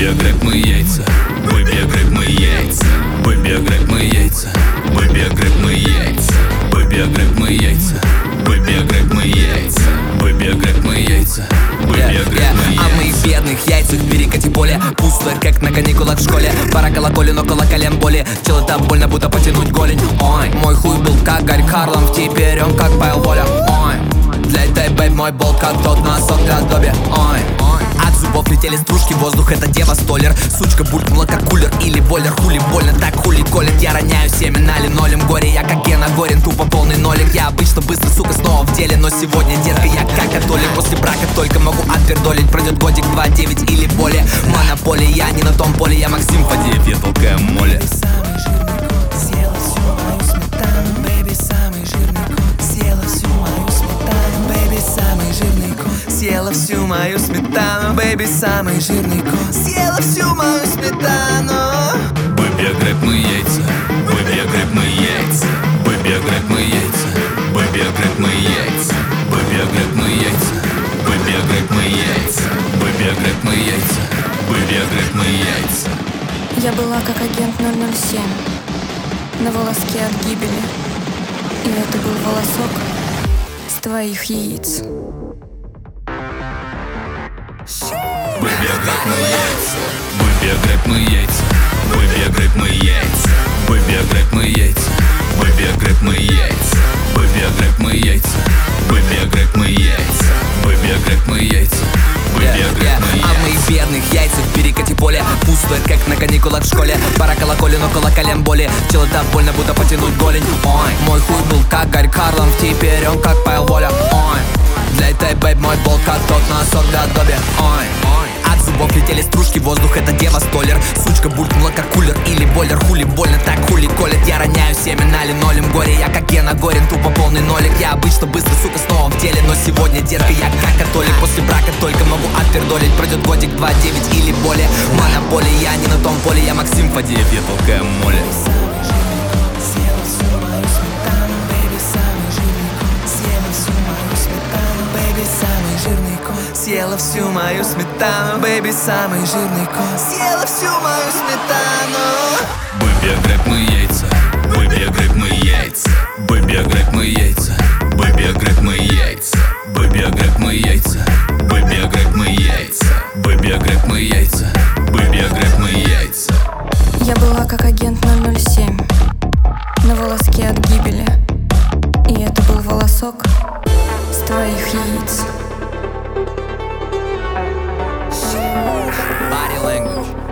греб мы яйца, бэби, греб мы яйца, бэби, греб мы яйца, бэби, греб мы яйца, бэби, греб мы яйца, бэби, греб мы яйца, бэби, греб мы яйца, бэби, греб мы яйца. А в моих бедных яйцах перекати поле, пустой, как на каникулах в школе. Пара колоколен, около колен боли. Чел, это больно, будто потянуть голень. Ой, мой хуй был как Гарри Харлам, теперь он как Павел Воля. Ой, для этой бэйб мой болт как тот носок для Добби. Ой, от зубов летели стружки, воздух это дева столер. Сучка булькнула как кулер или бойлер. Хули больно, так хули колет. Я роняю семя на линолеум. Горе я как Гена Горин, тупо полный нолик. Я обычно быстро, сука, снова в деле. Но сегодня, детка, я как католик. После брака только могу отпердолить. Пройдет годик, 2, 9 или более. Монополия, я не на том поле. Я Максим Фадеев, я толкаю моли. Съела всю мою сметану, бэйби, самый жирный кот. Съела всю мою сметану. Бэби, греб мы яйца, бэби, греб мы яйца, бэби, греб мы яйца, бэби, греб мы яйца, бэби, греб мы яйца, бэби, греб мы яйца, бэби, греб мы яйца, бэби, греб мы яйца. Я была как агент 007, на волоске от гибели. И это был волосок с твоих яиц. Бэби, греб мы яйца, бэби, греб мы яйца, бэби, греб мы яйца, бэби, греб мы яйца, бэби, греб мы яйца, бэби, греб мы яйца, бэби, греб мы яйца, бэби, греб мы яйца, бэби, греб мы яйца. А в моих бедных яйцах перекати поле, пустой, как на каникулах в школе. Пара колоколен, около колен боли. Чел, это больно, будто потянуть голень. Ой, мой хуй был как Гарри Харлам, теперь он как Павел Воля. Ой, для этой бэйб мой болт как тот носок для Добби. Ой, от зубов летели стружки, воздух это дева столер. Сучка булькнула как кулер или бойлер. Хули больно, так хули колет. Я роняю семя на линолеум. Горе я как Гена Горин, тупо полный нолик. Я обычно быстро, сука, снова в деле. Но сегодня, детка, я как католик. После брака только могу отпердолить. Пройдет годик, 2, 9 или более. Монополия, я не на том поле. Я Максим Фадеев, я толкаю моли. Съела всю мою сметану, бэйби, самый жирный кот. Съела всю мою сметану. Бэби, греб мы яйца, бэби, греб мы яйца, бэби, греб мы яйца, бэби, греб мы яйца, бэби, греб мы яйца, бэби, греб мы яйца, бэби, греб мы яйца, бэби, греб мы яйца. Я была как агент 007, на волоске от гибели. И это был волосок с твоих яиц. Body language.